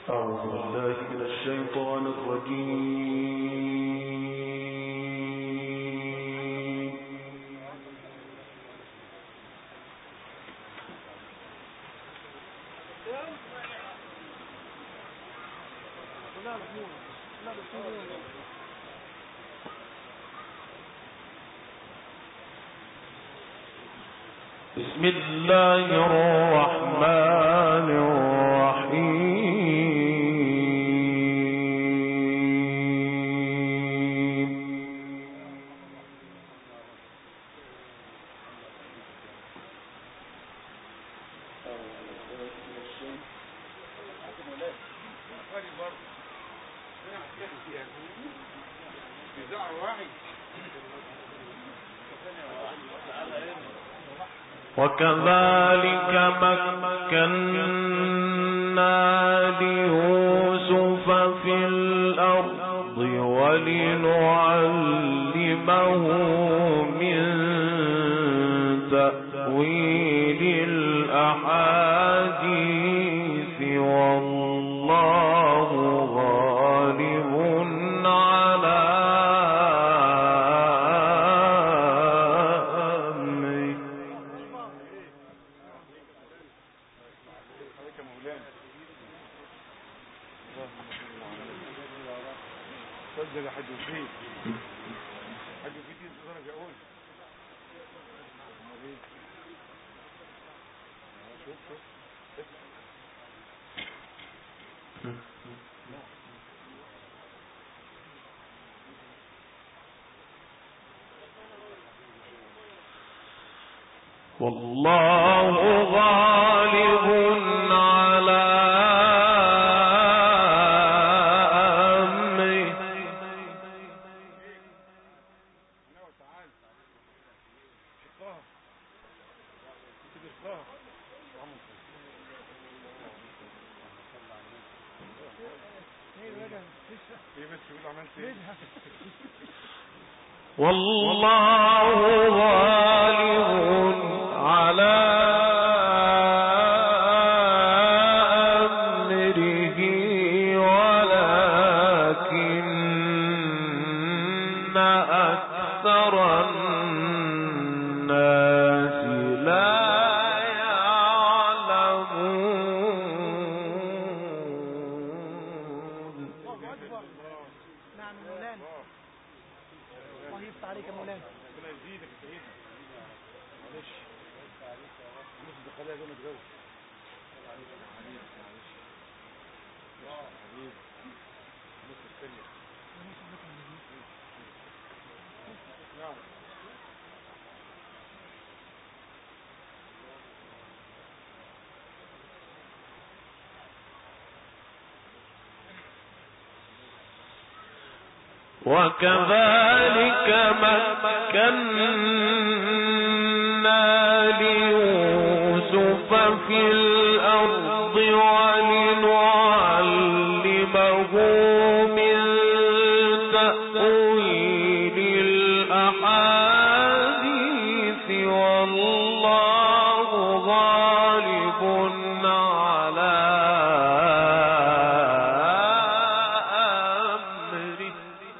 بسم الله الرحمن الرحيم. وكذلك مكنا ليوسف في الأرض ولنعلمه من تأويل الأحاديث والله غالب على والله غالب على أمره. والله غالب على أمره ولكن أكثر الناس لا يعلمون. نعم مولانا، الله يفتح عليك يا مولانا. وكذلك مكنا ليوسف في الأرض ولنعلمه من تأويل الأحاديث والله غالب على أمره.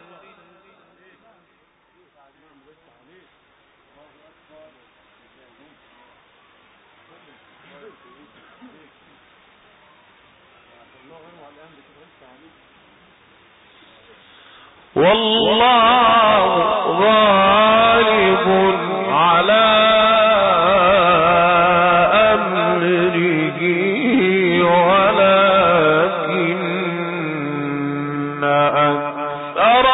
والله غالب على أمره ولكن أكثر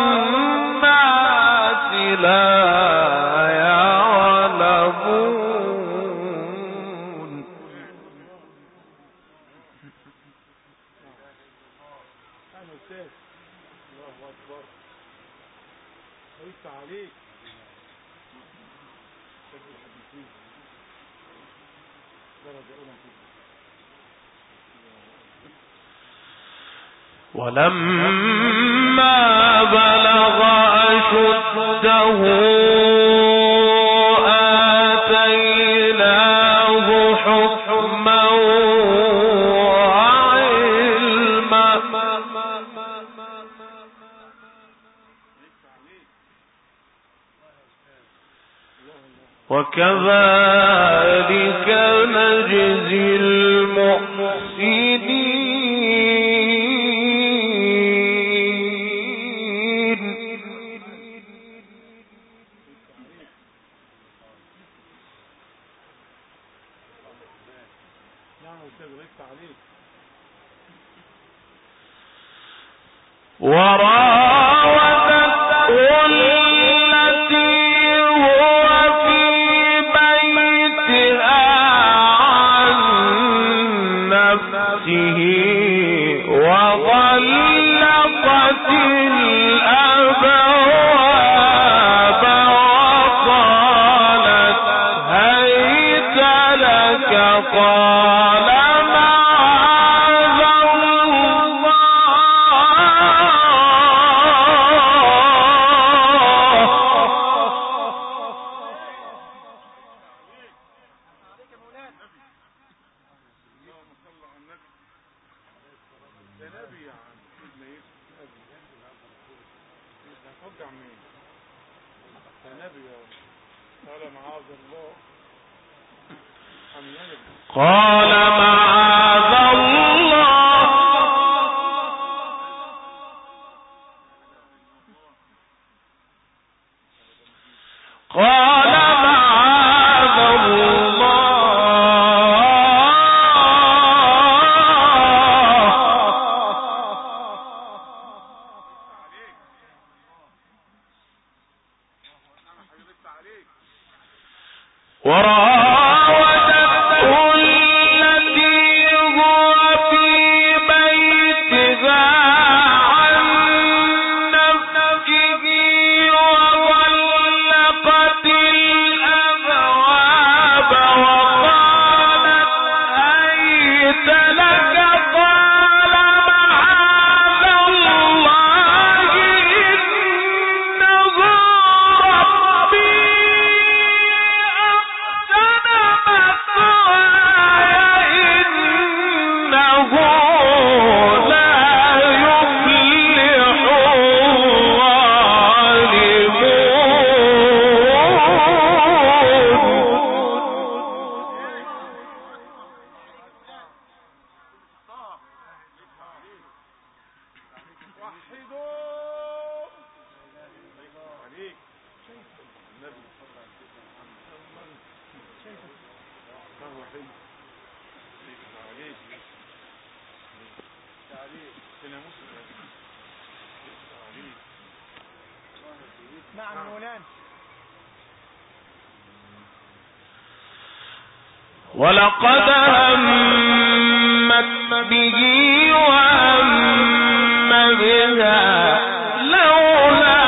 الناس لا يعلمون. ولما بلغ أشده آتيناه حكما وعلما وكذلك نجزي المحسنين. وراودته التي هو في بيتها عن نفسه وغلقت الأبواب وقالت هيت لك قال قال معاذ الله قال معاذ ولقد همت به وهم بها لولا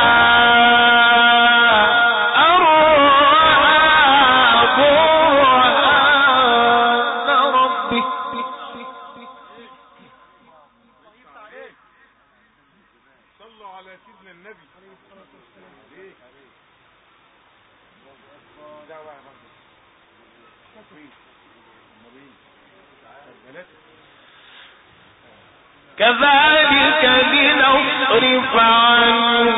أن رأى برهان ربه. صلوا على سيدنا النبي عليه الصلاة والسلام. كذلك لنصرف عنه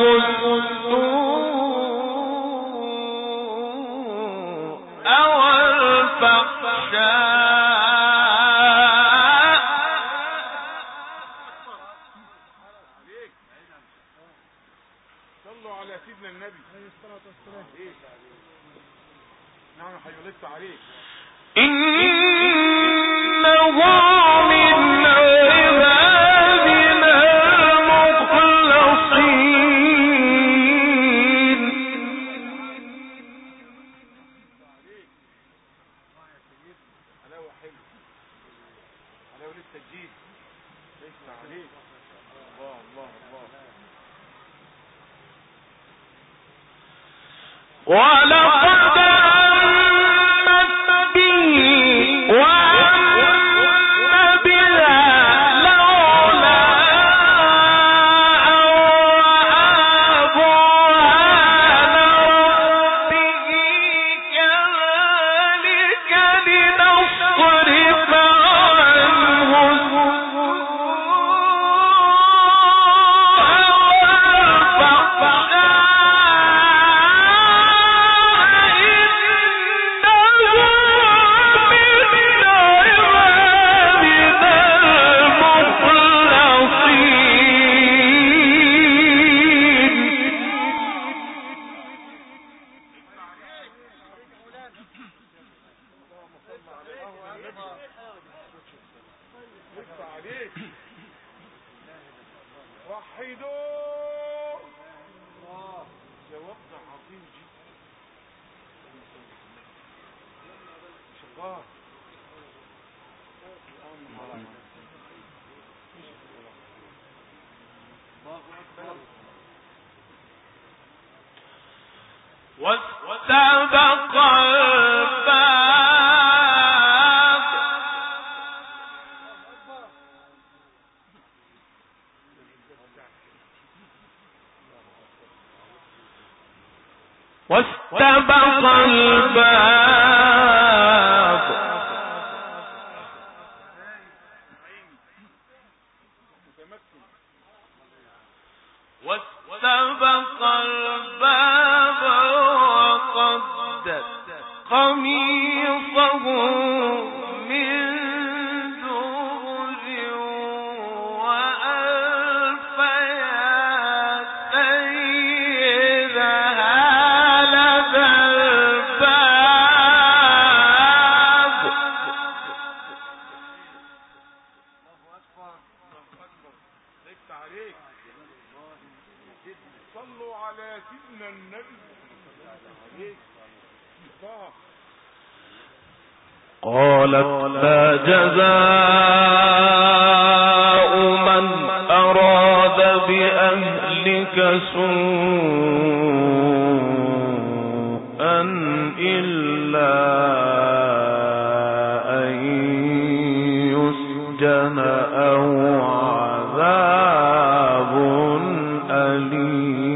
السوء والفحشاء. صلوا على سيدنا النبي عليه الصلاة والسلام. نعم حيولدت عليك. إنه من عبادنا المخلصين. حلاوة حلو، حلاوة لسه جديد لسه عليك. الله الله الله. ولقد همت به وهم بها لولا أن رأى برهان ربه. كذلك لنصرف عنه السوء والفحشاء عليك. وحدوا جواب عظيم جدا. الله واستبق الباب واستبق الباب وقدت قميصه من دبر وألف يا سيدها لدى الباب. ضحكت عليك. صلوا على سيدنا النبي. قالت ما جزاء من أراد بأهلك سوءا إلا أن يسجن أو عذاب أليم.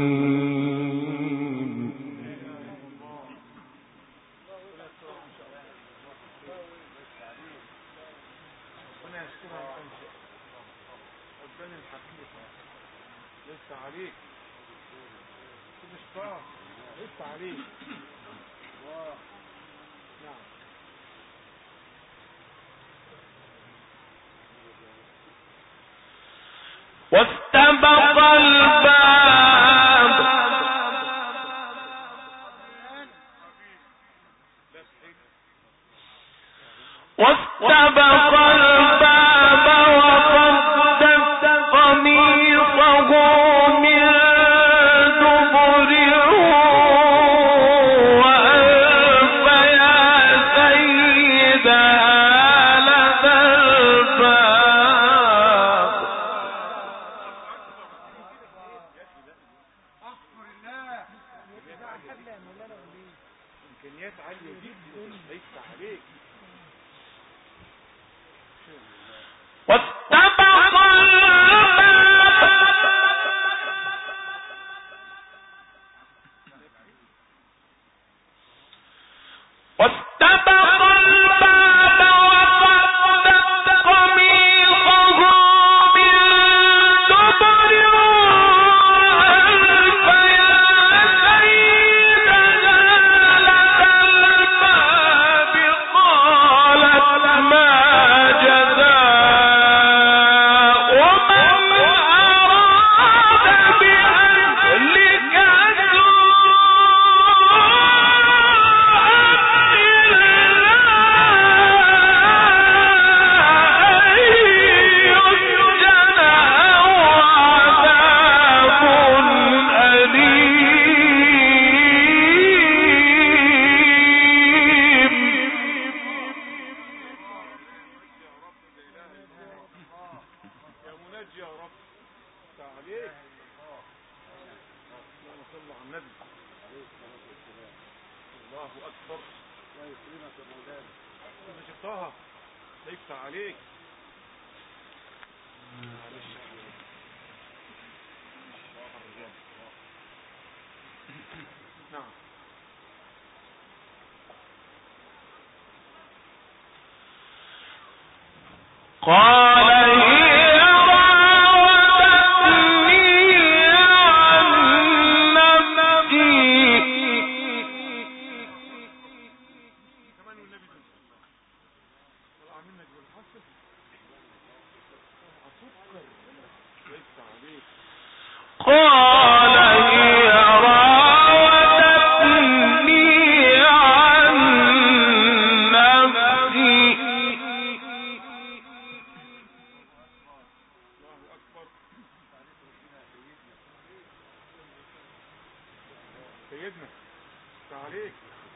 واستبق الباب واستبق الباب وقدت قميصه من دبر وألف يا سيدها لدى الباب. إمكانيات عالية جدا. ضحكت عليك. واستبق الباب وقدت قميصه من دبر وألف يا سيدها لدى الباب. قالت ما جزاء من أراد بأهلك عليك. نعم. قال هي راودتني عن نفسي. كمان والنبي طلع منك بالحسن أسكر. ضحكت عليك. قال هي راودتني عن نفسي. سيدنا تعاليك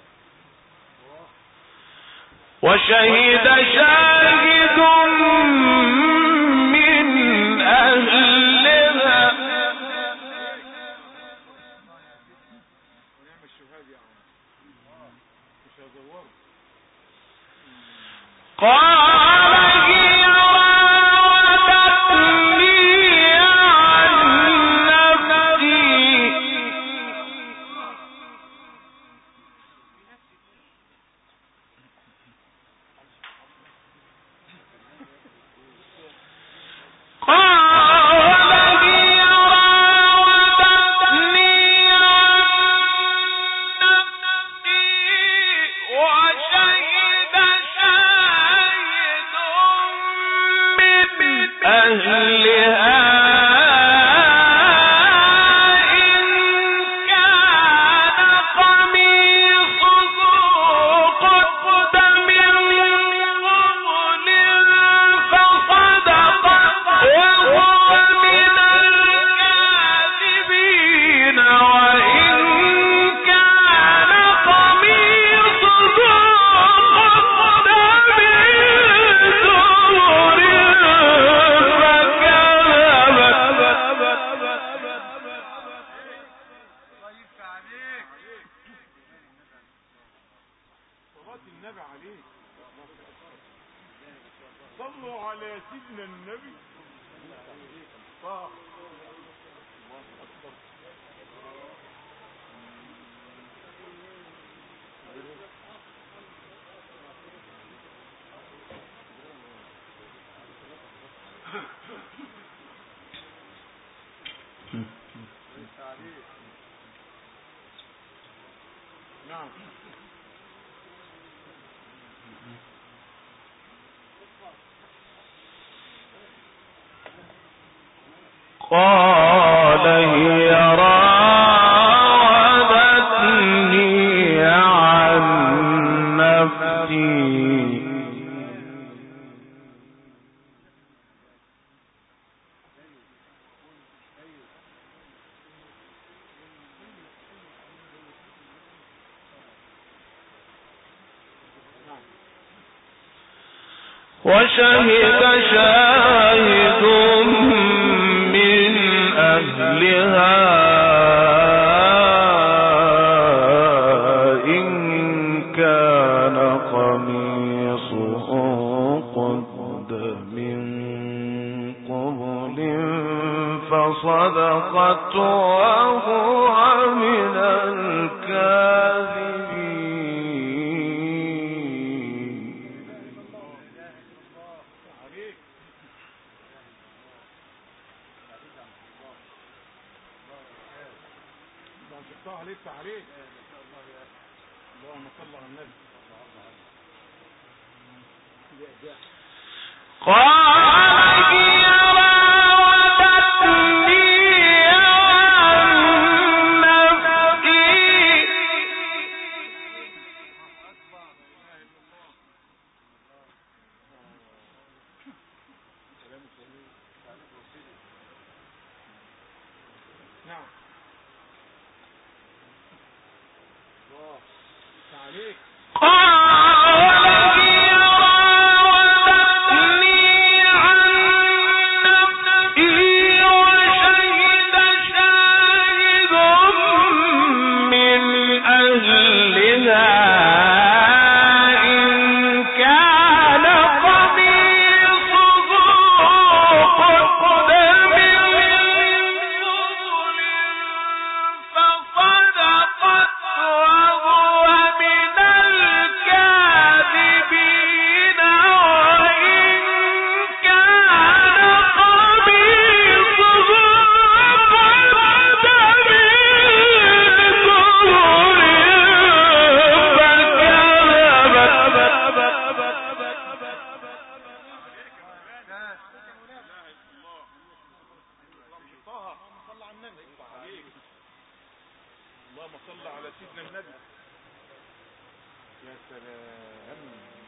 وشهد شاهد من أهلها ونعم الشهاد يا عم مش هزوره قال هي راودتني عن نفسي صلوا على سيدنا النبي صح نعم قال هي راودتني عن نفسي وشهد شاهد من أهلها إن كان قميصه قد من قبل فصدقت وهو من الكاذبين. عليك عليك اللهم صل على النبي. قال هي راودتني عن نفسي نعم عليك اللهم صل على سيدنا النبي. يا سلام.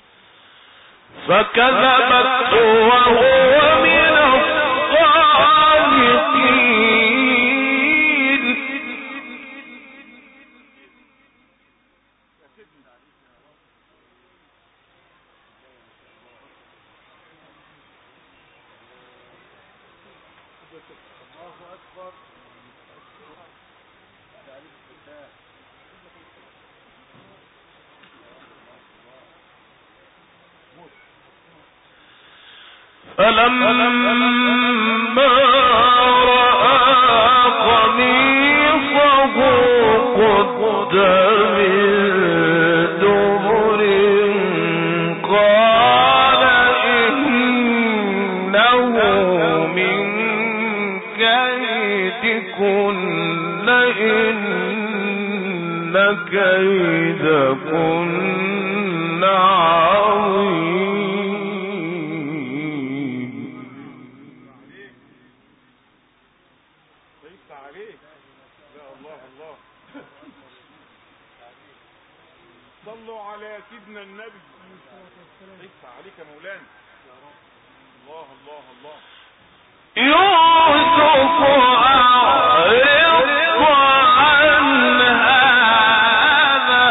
فكذبت وهو من الصادقين. فلما رأى قميصه قد من دبر قال إنه من كيدكن إن كيدكن عظيم. صلوا على سيدنا النبي. ليس عليك يا مولانا. الله الله الله. يوسف أعرض عن هذا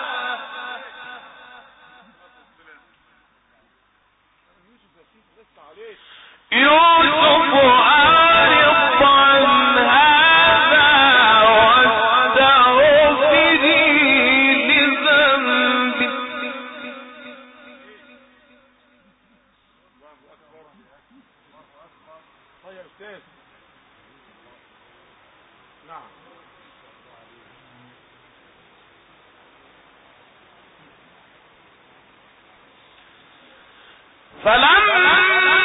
يوسف أعرض عن هذا واستغفري لذنبك. طيب يا أستاذ. نعم. فلما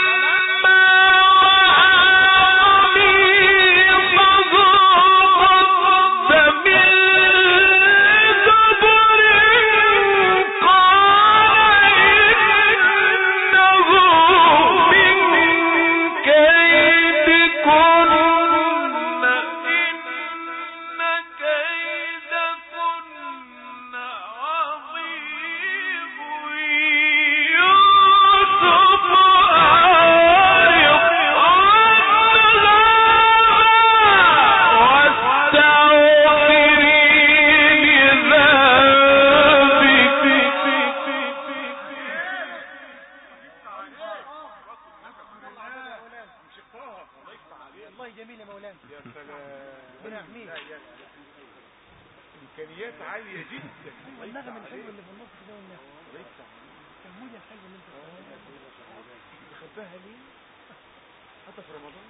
إمكانيات عالية جدا. والنغم الحلو اللي في النص ده والناس الموجة الحلوة اللي انت خدتها ليه؟ حتى في رمضان.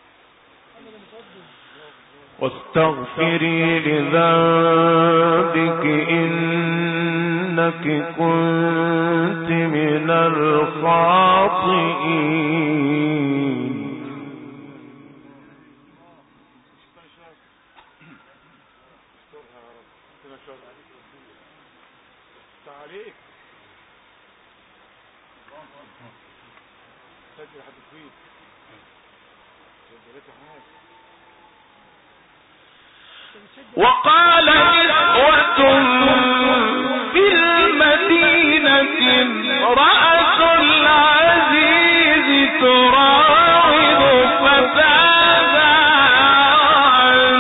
واستغفري لذنبك إنك كنت من الخاطئين. عليك سجل حد كويس. وقال نسوة في المدينة امرأة العزيز تراود فتاها عن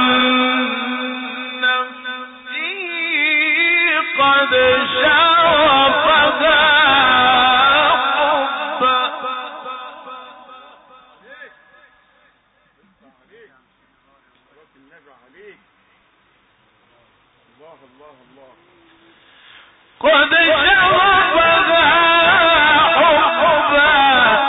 نفسه قد شغفها قد شغفها حبا.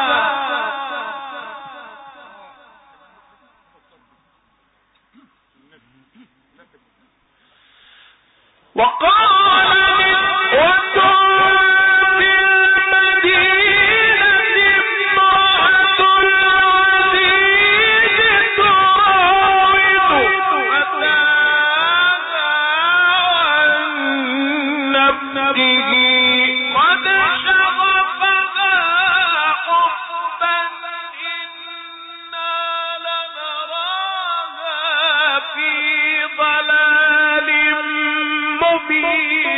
وقال نسوة في المدينة امرأة العزيز تراود فتاها عن نفسه قد شغفها حبا إنا لنراها في ضلال مبين.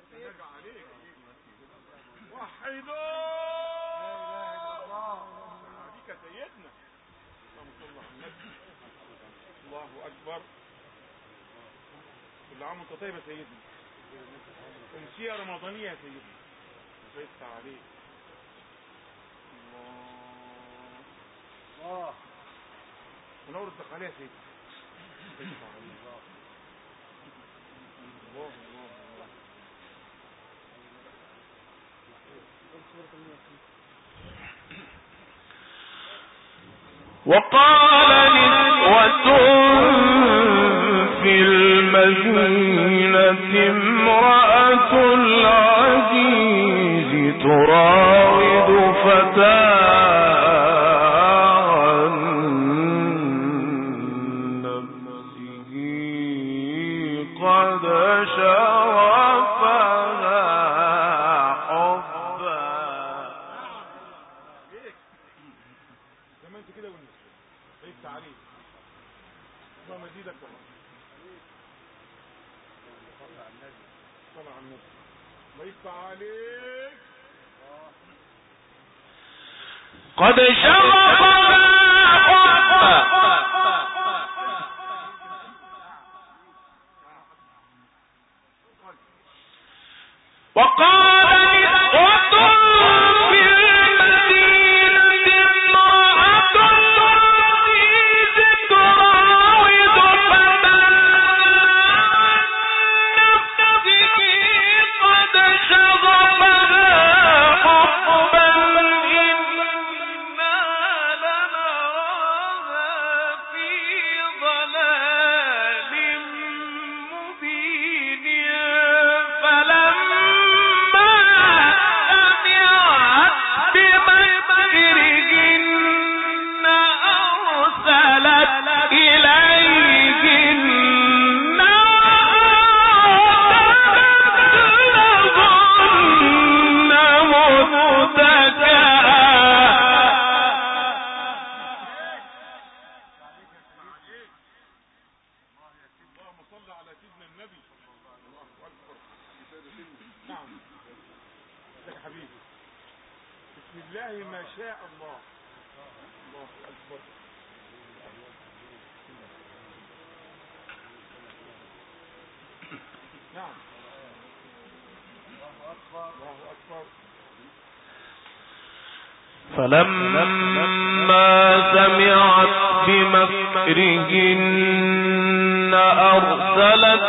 نجا عليك وحدوا عليك يا سيدنا. اللهم صل على النبي. الله اكبر. كل عام وانت طيب يا سيدنا. امسيه رمضانيه يا سيدنا. بيت عليك. الله ونور الدخاليه يا سيدنا. بيت عليك. الله الله الله. وقال نسوة في المدينة امرأة العزيز تراود فتاها عن نفسه قد شرفها حبا. زي ما انت كده والنسبة بيت عليك. الله مزيدك والله. صلى على النبي. بيت عليك. قد شرفها حبا وقال نسوة في المدينة امرأة العزيز تراود فتاها عن نفسه قد شغفها حبا إنا لنراها في ضلال مبين فلما سمعت بمكرهن أرسلت إليهن وأعتدت لهن متكئا. اللهم صل على سيدنا النبي. الله اكبر. نعم. يا حبيبي. بسم الله ما شاء الله. الله اكبر. نعم. الله اكبر. الله اكبر. فلما سمعت بمكرهن أرسلت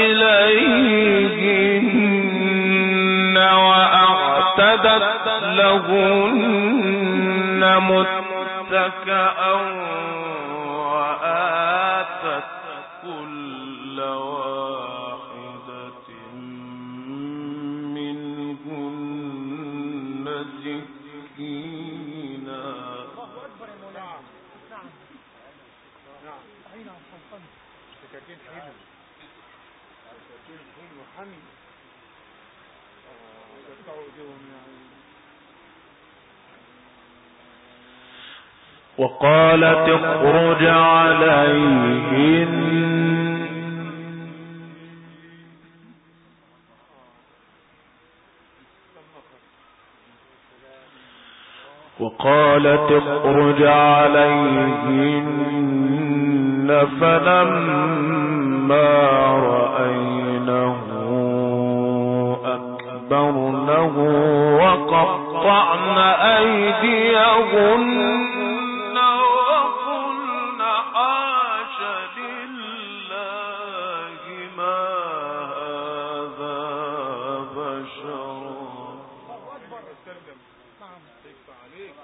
إليهن وأعتدت لهن متكئا وآتت كل واحدة منهن سكينا. نعم. نعم. نعم. أين أنصنصني؟ سكاكين حلو. سكاكين حلو حمي. يقطعوا ايديهم يعني. وقالت اخرج عليهن وقالت اخرج عليهن فلما رأينه أكبرنه وقطعن أيديهن وقلن حاش لله ما هذا بشرا. وسلم. نعم. بيت عليك.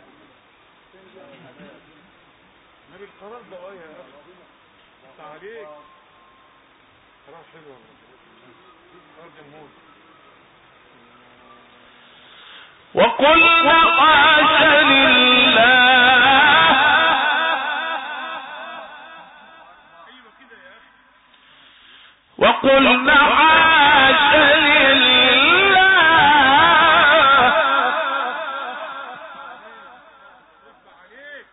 نبي القرار ده يا اخي. بيت عليك. قرار حلو والله. قرار جمهور. وقلن حاش لله ايوه كده يا اخي. وقلن حاش لله بيت عليك.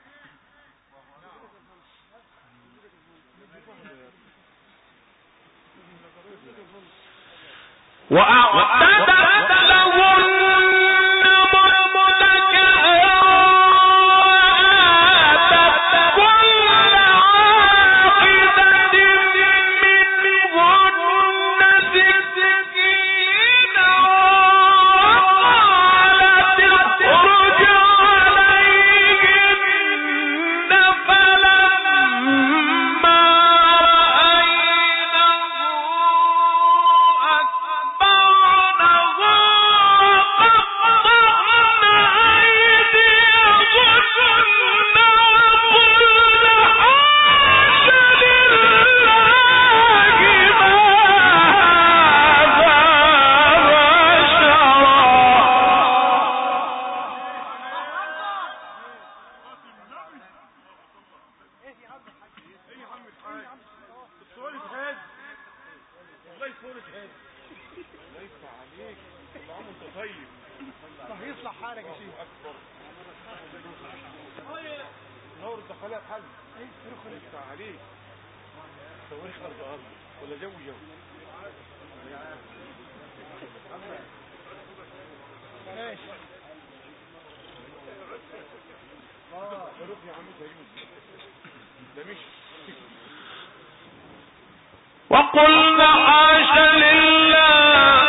وقلنا حاش لله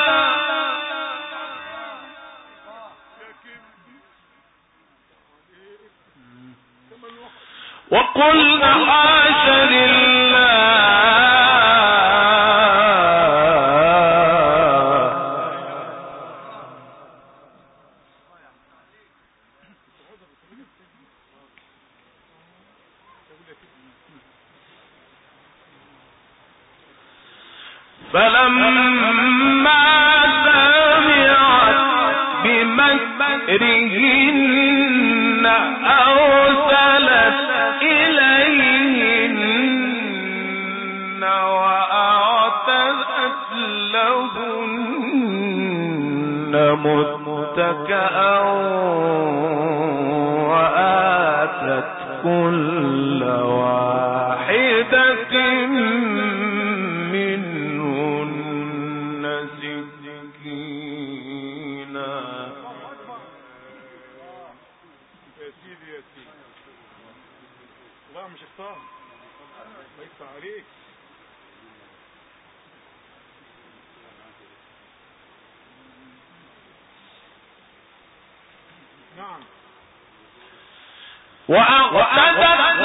وقلنا حاش فلما سمعت بمكرهن أرسلت إليهن وأعتدت لهن متكئا وآتت كل واحدة وأعتدت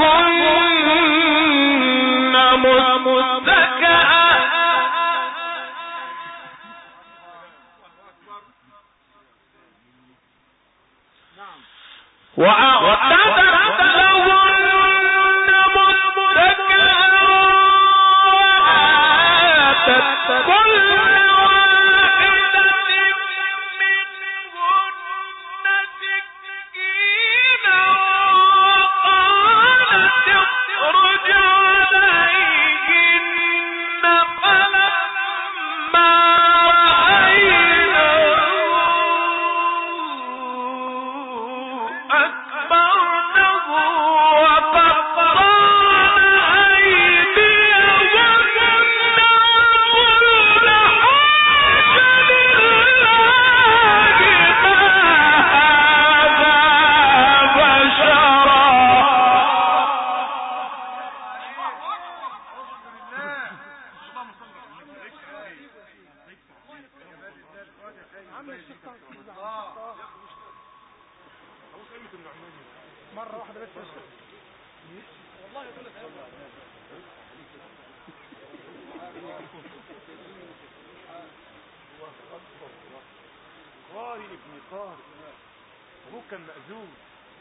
لهن متكئا وأعتدت لهن متكئا وآتت كل مرة واحدة بس والله يقول لك قارئ ابن قارئ هو كان مأذون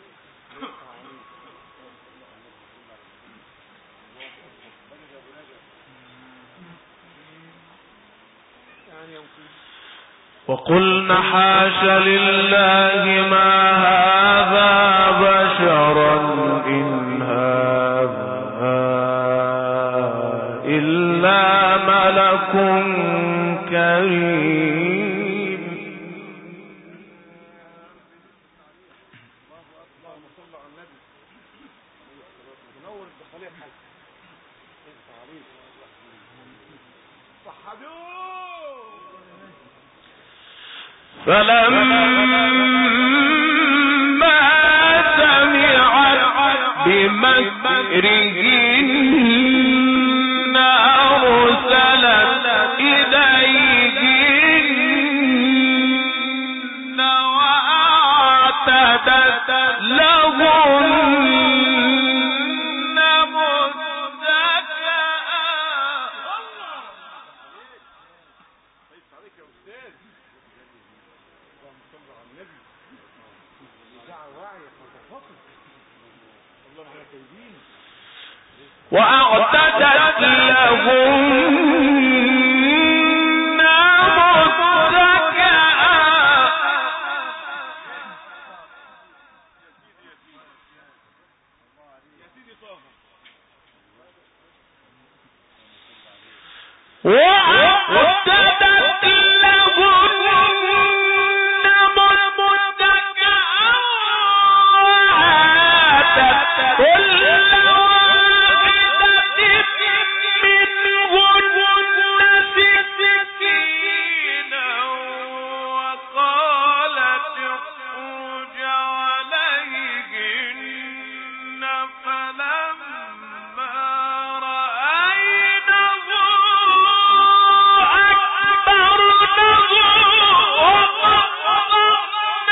وقلنا حاش لله ما هذا بشرا إن هذا إلا ملك كريم. اللهم صل على النبي منور الدخلية حاجة صحبوه فلما سمعت بمكرهن أرسلت إليهن وأعتدت لهن متكئا. وأعتدت لهن متكئا. وأعتدت لهن متكئا وآتت كل واحدة منهن سكينا وقالت اخرج عليهن. فلما رأينه أكبرنه وقطعن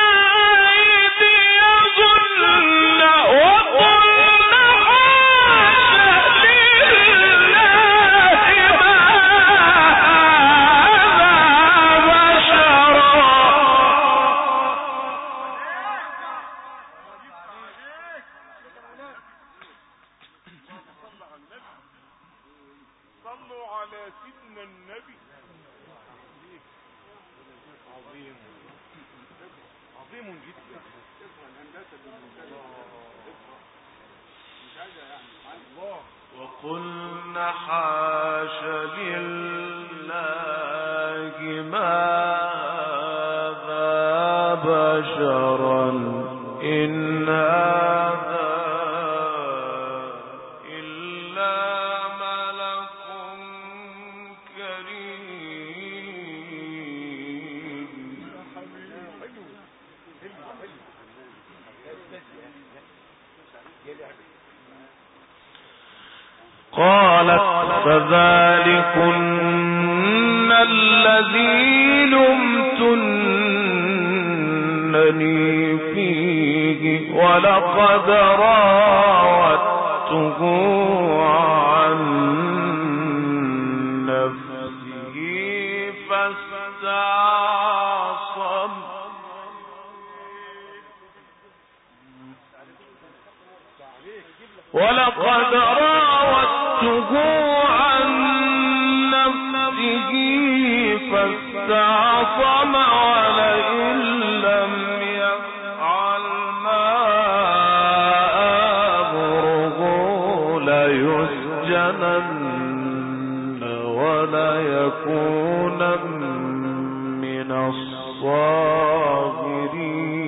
أيديهن وقلن حاشا لله ما هذا بشرا. صلوا على سيدنا النبي. عظيم عظيم جدا. الله. وقلن حاش لله ما هذا بشرا إن هذا إلا ملك كريم. قالت فذلكن الذي لمتنني فيه ولقد راودته عن نفسه فاستعصم. ولقد راودته عن نفسه فاستعصم ولئن لم يفعل ما آمره ليسجنن وليكونن من الصاغرين.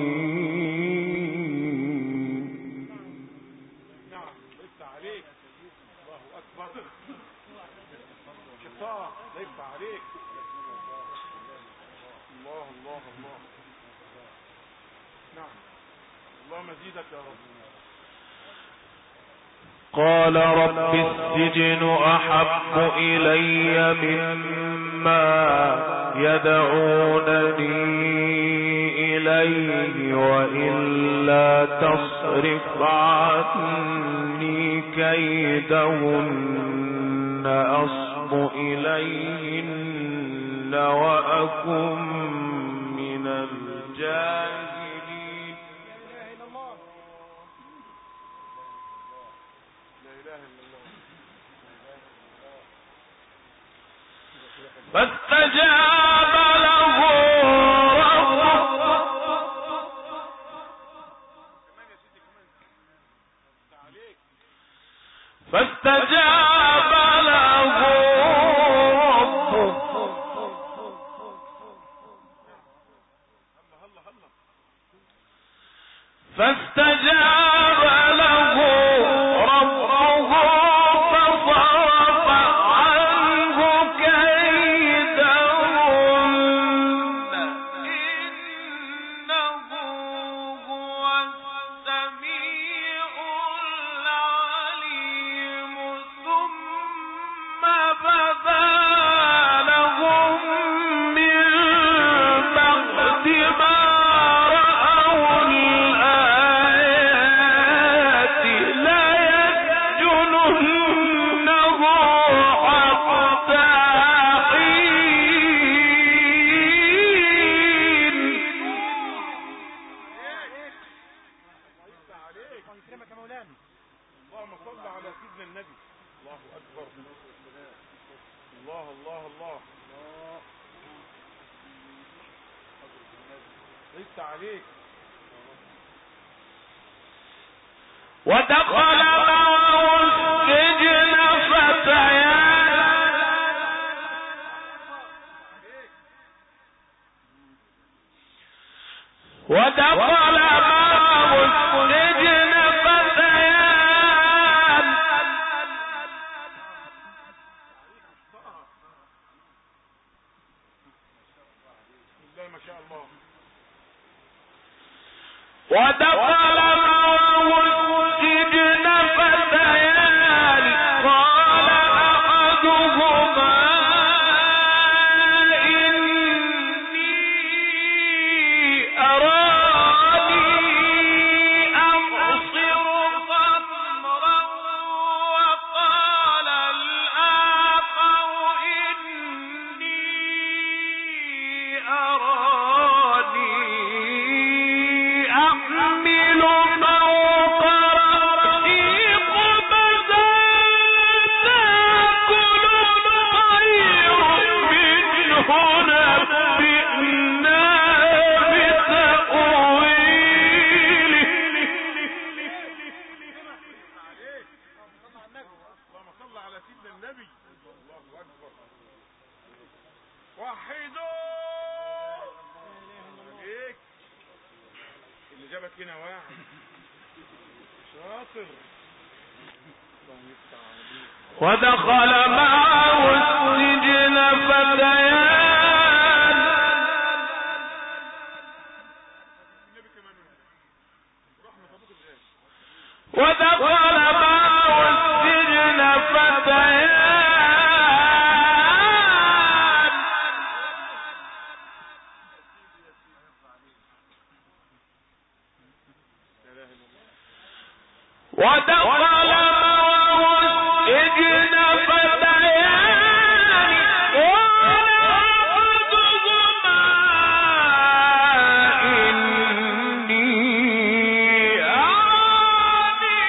قال رب السجن أحب إلي مما يدعونني إليه وإلا تصرف عني كيدهن أصب إليهن وأكن من الجاهلين. فاستجاب له فاستجاب له ربه فصرف عنه كيدهن إنه يفتح عليك. ودخل معه السجن فتيان ودخل معه السجن فتيان ما شاء الله. ودخل معه السجن فتيان قال أحدهما إني أراني أعصر خمرا وقال الآخر إني أراني أحمل فوق رأسي خبزا تأكل الطير منه نبئنا بتأويله. اللهم صل على سيدنا النبي. الله اكبر. وحدوا عليك. اللي جابك هنا واحد شاطر. الله يفتح عليك. ودخل معه السجن فتيان النبي كمان رحمة ابوك ازاي. ودخل معه السجن فتيان ودخل معه السجن فتيان قال أحدهما إني أراني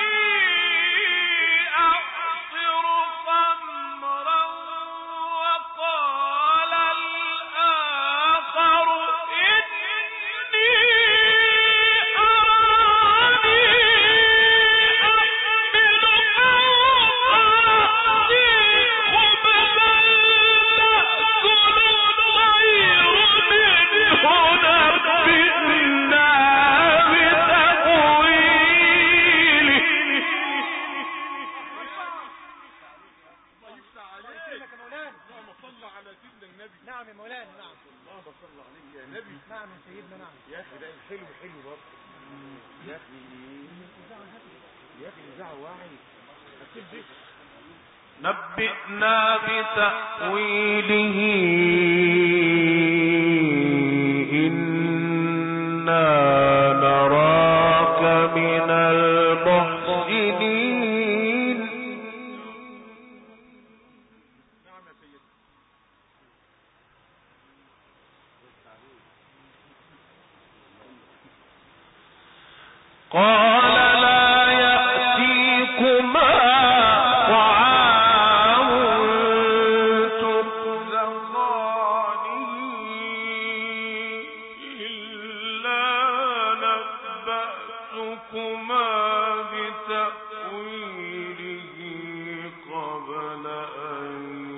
أعصر خمرا وقال الآخر إني أراني نعم يا مولانا. نعم. اللهم صل عليك يا نبي. نعم يا سيدنا. نعم يا اخي ده حلو حلو برضه. يا اخي اذاعه واعي. اكيد دي نبئنا بتأويله إنا نراك من المحسنين. نعم يا سيدي. قال لا يأتيكما طعام ترزقانه إلا نبأتكما بتأويله قبل أن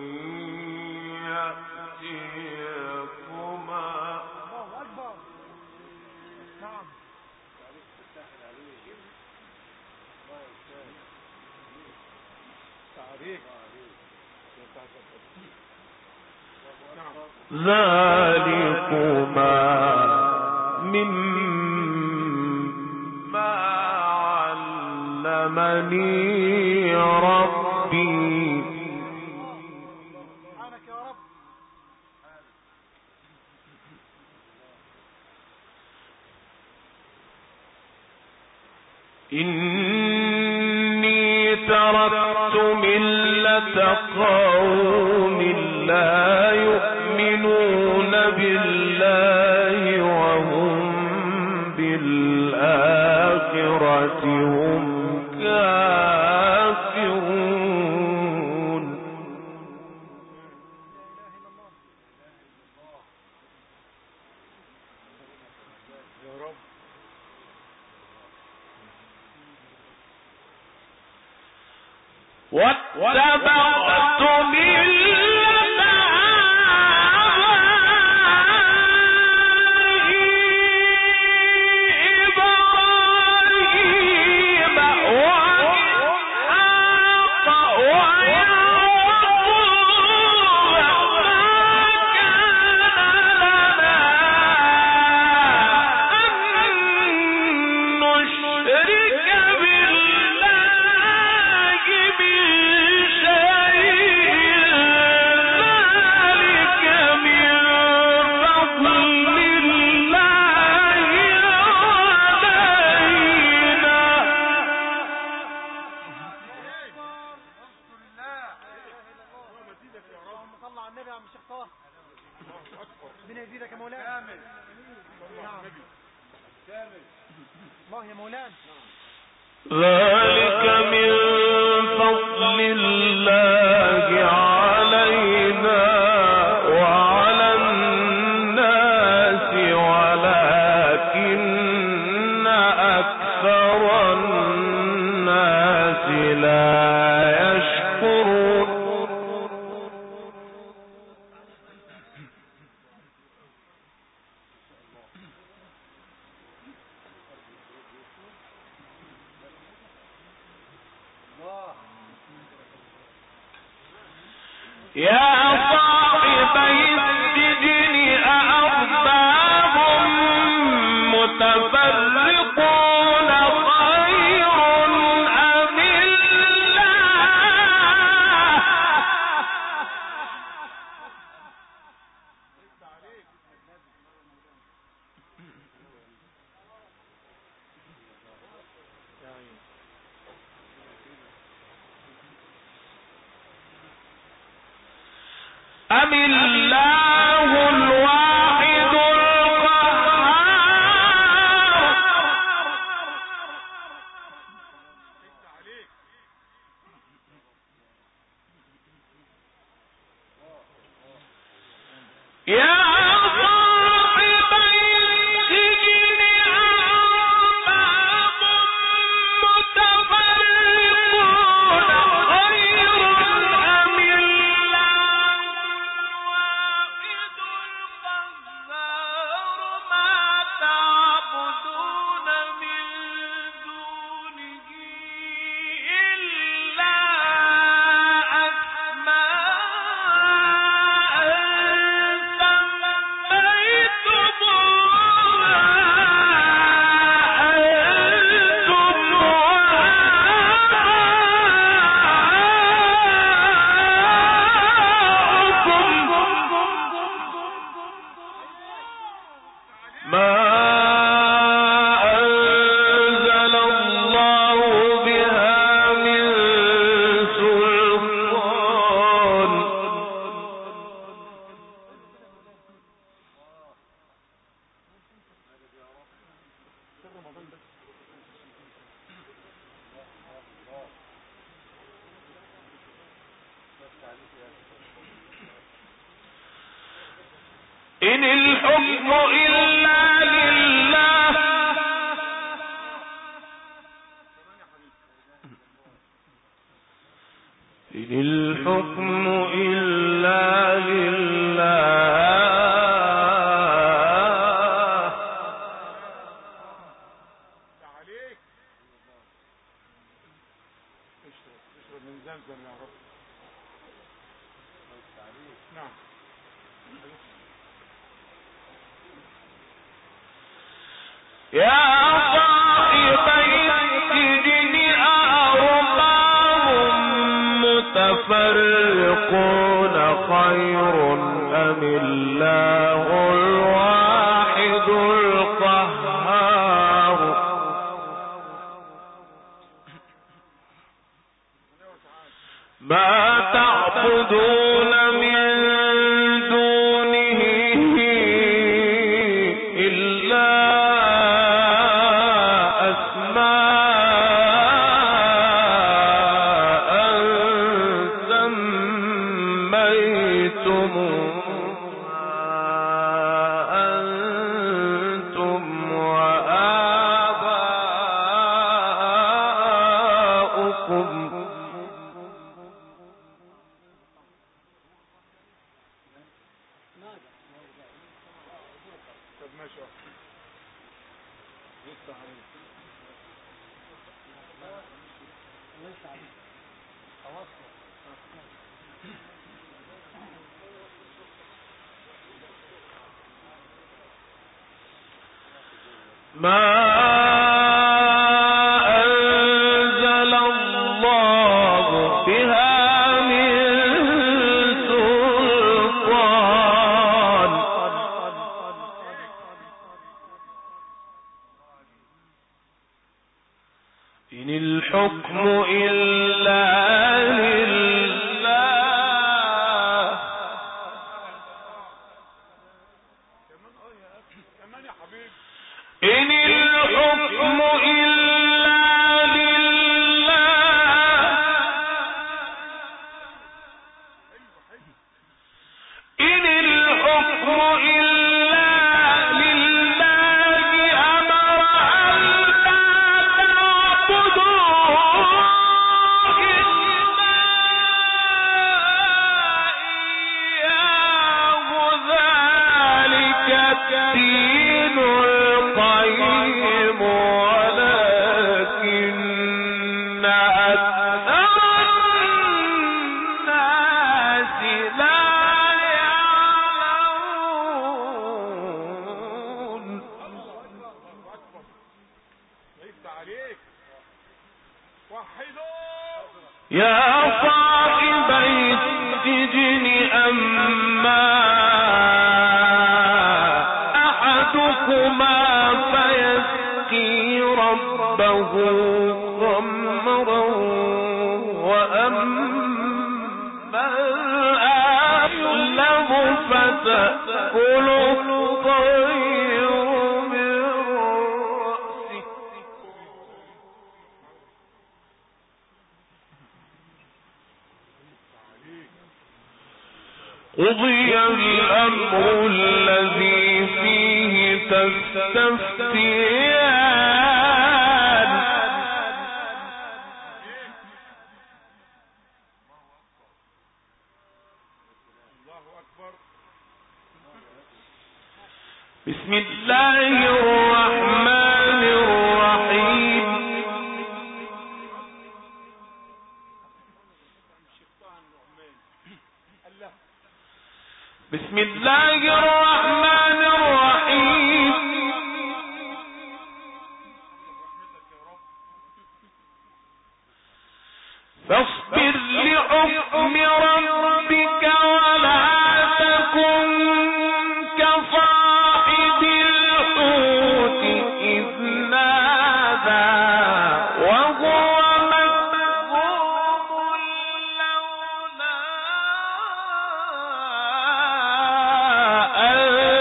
يأتيكما. الله أكبر. نعم. ذلكما مما علمني ربي. سبحانك يا رب. إني تركت ملة قوم لا يؤمنون بالله وهم بالآخرة هم كافرون. ذلك من فضل الله علينا وعلى الناس ولكن أكثر الناس لا يشكرون. يا صاحبي السجن أأرباب متفرقون خير أم الله الواحد القهار. يا إن الحكم إلا لله إن الحكم إلا لله اشرب من زمزم يا رب. نعم. يا صاحبي السجن أأرباب متفرقون خير أم الله الواحد القهار. ما تعبدون من دونه إلا أسماء سميتم ماشي يفتح عليك. الله يسعدك. خلاص. ما أنزل الله بها من سلطان إن الحكم إلا لله كمان يا حبيبي. إن الحكم إلا لله إن الحكم إلا لله أمر أن لا تعبدوا إلا إياه ذلك الدين القيم ولكن أكثر الناس لا يعلمون يفتح عليك. وحدوا. يا صاحبي السجن أما أحدكما فيسقي ربه خمرا وأما الآخر فتأكل الطير من رأسه قضي الأمر الذي فيه تستفتيان الله أكبر. بسم الله الرحمن الرحيم بسم الله الرحمن الرحيم فاصبر لحكم ربك ولا تكن كصاحب الحوت إذ نادى وهو مكظوم لولا أن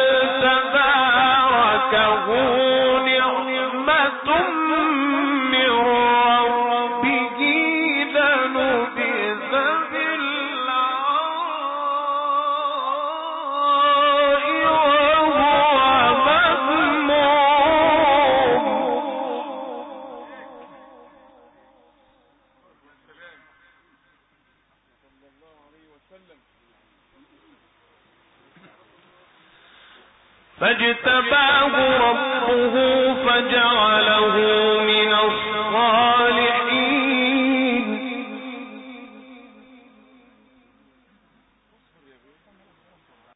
تداركه نعمة من ربه لنبذ بالعراء وهو مذموم صلى الله عليه وسلم. فاجتباه ربه فجعله